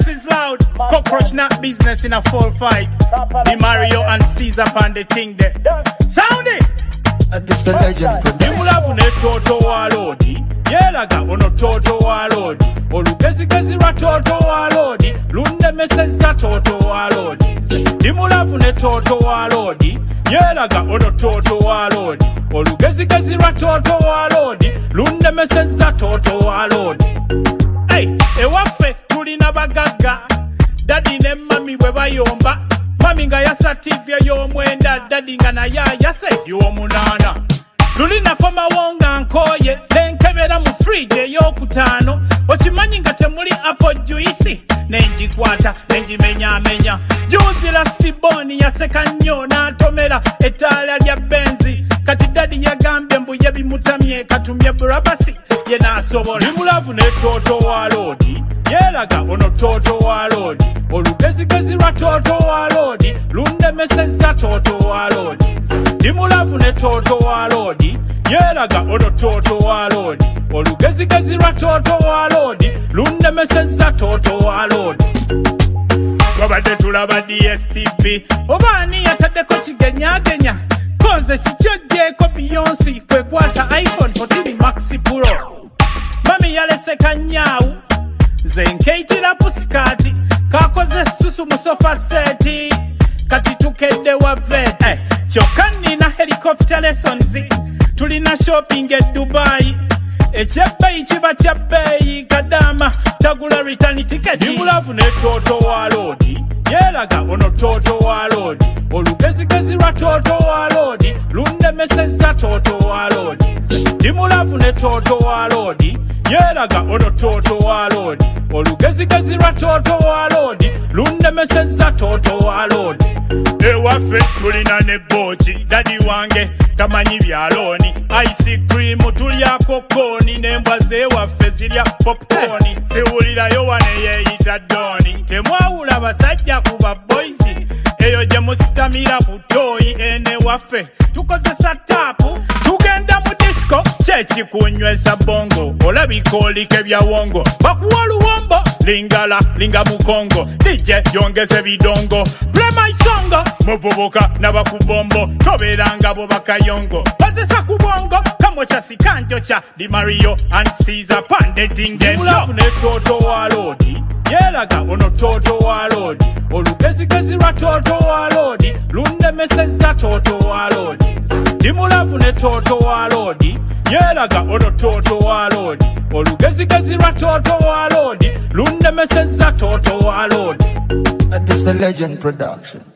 is loud. Cockroach not business in a full fight. The Mario and Caesar pan the thing there. Sound it. This the legend production. Dimulavu ne toto wa lodi. Yelaga ono toto wa lodi. Olugezigezi lwa toto wa lodi. Lunde meseza toto wa lodi. Dimulavu ne toto wa lodi. Yelaga ono toto wa lodi. Olugezigezi lwa toto wa lodi. Lunde meseza toto wa lodi. Hey, ewaffe tulina bagagga. Daddy ne mami bwe bayomba. Mami nga yasa TV y'omwenda. Daddy nga naye yasa y'omunana. Lulina koma wonga nkoye. Lenkebera mu fridge ey'okutaano. Okimanyi nga temuli apple juice. Nenjikwata nenjimenyamenya. Juzi lasti boni yaseka nnyo n'atomera ettaala lya benzi. Kati daddy yagambye mbu ye bimutamye katumye burabasi ye n'asobola. Dimulavu ne toto wa lodi. Yelaga ono toto wa lodi. Olugezigezi lwa toto wa lodi. Lunde meseza toto wa lodi. Dimulavu ne toto wa lodi. Yelaga ono toto wa lodi. Olugezigezi lwa toto wa lodi. Lunde meseza toto wa lodi. Twabadde tulaba DSTV. Obaani yataddeko kigenyagenya. Koze kikyojjeeko Beyonce kwekwasa iPhone 14 Max Pro. Mami yalese kanyaawu. Nze nkeitira pusikati. Kakoze susu mu sofa seti. Kati tukedde wa vet. Kyokka nina helicopter lessons. Tulina shopping e Dubai. Ekyebbeeyi kiba kya bbeeyi. Kadama tagula return ticket. Dimulavu ne toto wa lodi. Yelaga ono toto wa lodi. Olugezigezi lwa toto wa lodi. Lunde meseza toto wa lodi. Dimulavu ne toto wa lodi. Yelaga ono toto wa lodi. Olugezigezi lwa toto wa lodi. Lunde meseza toto wa lodi. Ewaffe tulina ne bochi. Daddy wange tamanyi byaloni. Ice cream tulyako koni. Nembwa zewaffe zirya popcorn. Siwulirayo wane yeeyita doni. Temwawula basajja kuba boys. Eyo gye musitamira butoyi. Ene waffe tukozesa tapu. Tugenda mu disco kyekikunywesa bongo. Olabika olike bya wongo. Bakuwa luwombo lingala linga mukongo. DJ yongeze bidongo. Play my song muvubuka n'abakubombo. Toberanga bo bakayongo. Bazesa kubongo kamocha sikanjo cha Di Mario and Caesar pandeting them. Dimulavu ne toto wa lodi. Yelaga ono toto wa lodi. Olugezigezi lwa toto wa lodi. Lunde meseza toto wa lodi. Dimulavu ne toto wa lodi. Yelaga ono toto wa lodi. Olugezigezi lwa toto wa lodi. Lunde meseza toto wa lodi. This the legend production.